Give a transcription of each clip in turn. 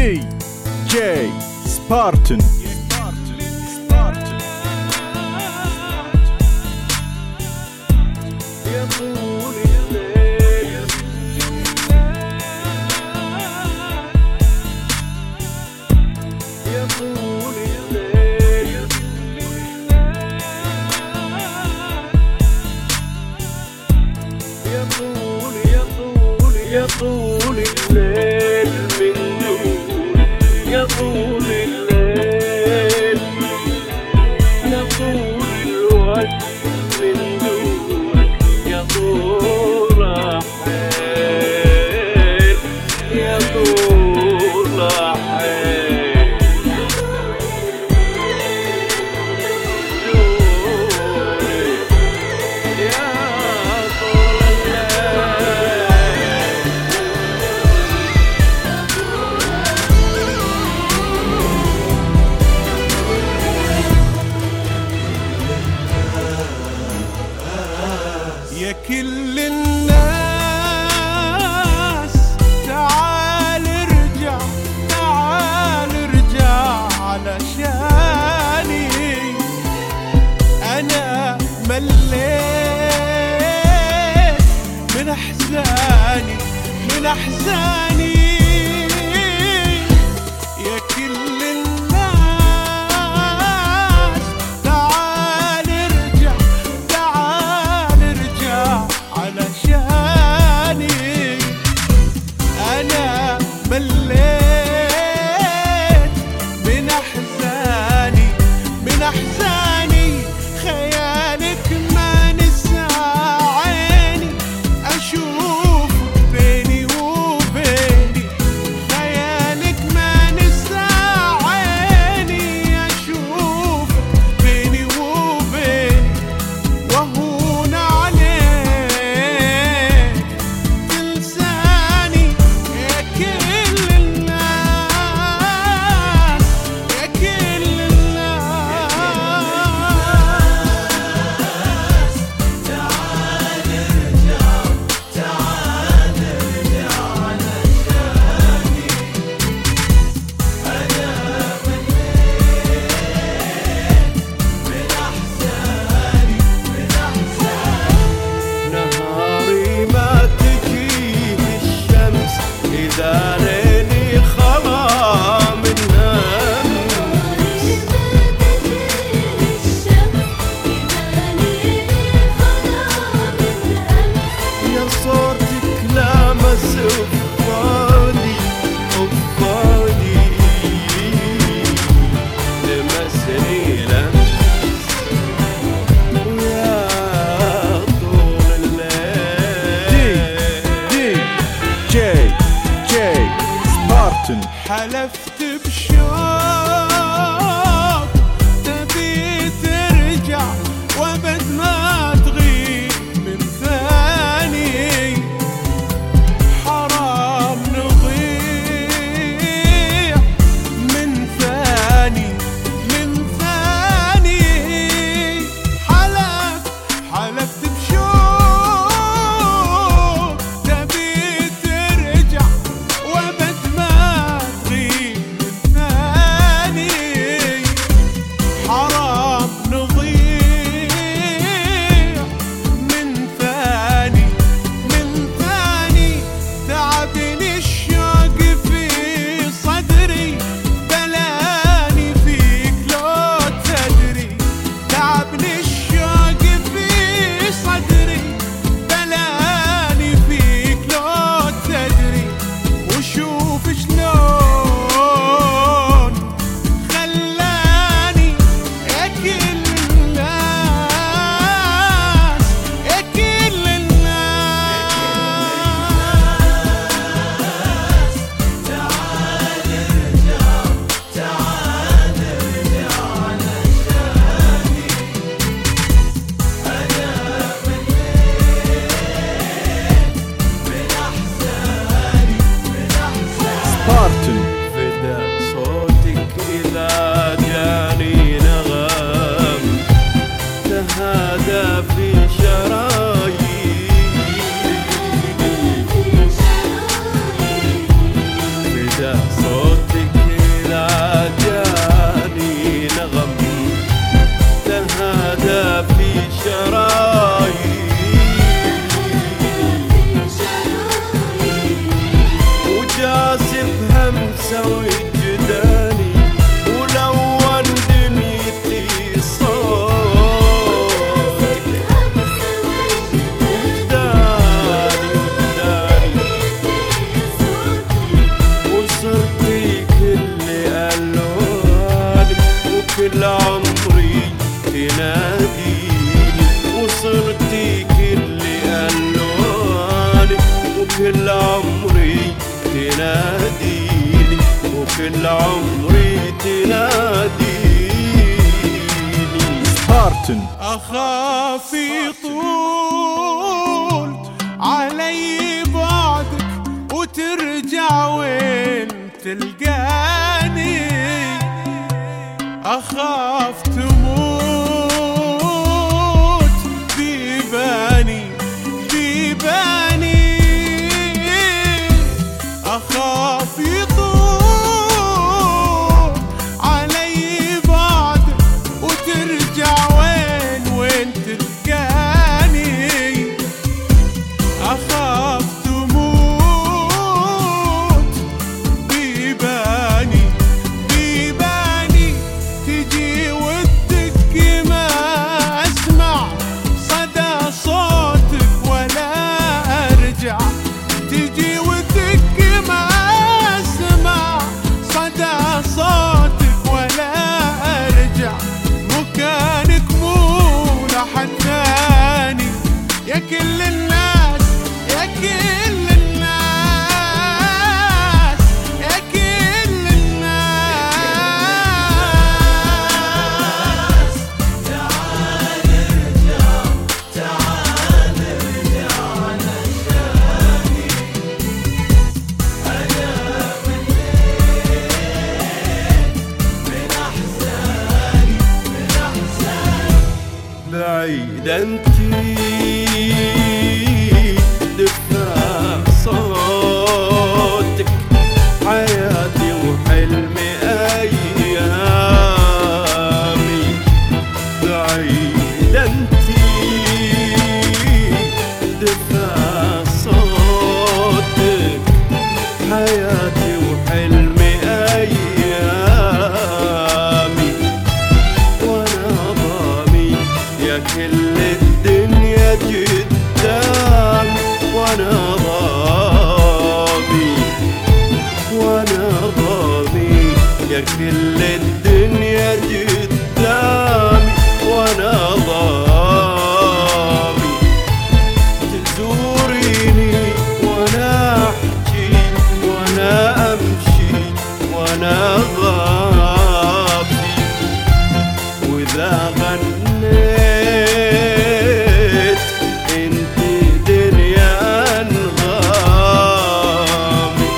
DJ Spartan. يا طول الليل من دون يا طول الليل يا طول الوقت من دونك يا طول حيل يا طول حيل يا كل الناس تعال ارجع تعال ارجع علشاني أنا مليت من أحزاني من أحزاني يا كل الناس تعال ارجع تعال ارجع علشاني أنا مليت من أحزاني من أحزاني خيالك ما نسى عيني أشوف بيني وبيني خيالك ما نسى عيني أشوف بيني وبيني وهون عليك تنساني يا كل الناس يا كل الناس تعال ارجع تعال ارجع علشاني أنا من أحزاني من أحزاني نهاري ما تجيه الشمس إذا ليلي خلا من أمس يا صوتك لامس أفادي أفادي لمسني لمس ويا طول الليل DJ Spartan. حلفت بشوق تبي ترجع وابد ما تغيب من ثاني حرام نضيع من ثاني من ثاني حلفت بشوق تبي ترجع وابد ما تغيب من ثاني حرام نضيع من ثاني من ثاني تعبني الشوق في صدري بلاني فيك لو تدري تعبني الشوق في صدري بلاني فيك لو تدري وشوف شلون خلاني يا كل الناس يا كل الناس تعال ارجع تعال ارجع علشاني أنا مليت من أحزاني من أحزاني Spartan. فدا صوتك إذا جاني نغم تهادى في شرايين فدا صوتك وكل عمري تناديني، وكل عمري تناديني. سبارتن. أخاف يطول علي بعدك وترجع وين تلقاني، أخاف تموت بيباني بيباني، أخاف يطول علي بعدك وترجع وين تلقاني، أخاف تموت بيباني بيباني، تجي وتدق ما أسمع صدى صوتك ولا أرجع، تجي وتدق ما أسمع صدى صوتك ولا أرجع، مكانك مو لحد ثاني يا كل الناس يا كل الناس يا كل الناس. تعال ارجع تعال ارجع علشاني، أنا مليت من أحزاني من أحزاني. بعيدة انتي دفاع صوتك، حياتي وحلمي أيامي. بعيدة انتي دفاع صوتك، حياتي وحلمي أيامي. وانا ضامي يا كل الدنيا قدامي، وانا ضامي وانا ضامي يا كل الدنيا قدامي، وانا ضامي تزوريني وانا احكي وانا امشي وانا غافي، واذا غنيت انتي دنيا انغامي.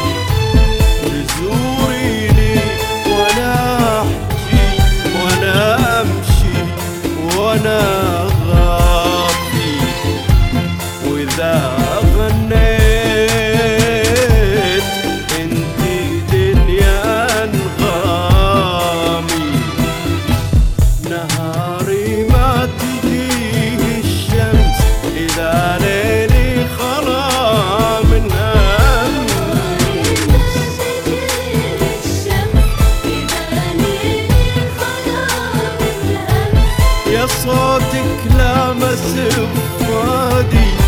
تزوريني وانا احكي وانا امشي وانا غافي، واذا غنيت انتي دنيا انغامي. نهاري ما تجيه الشمس إذا ليلي خلا من أمس، يا صوتك لامس فؤادي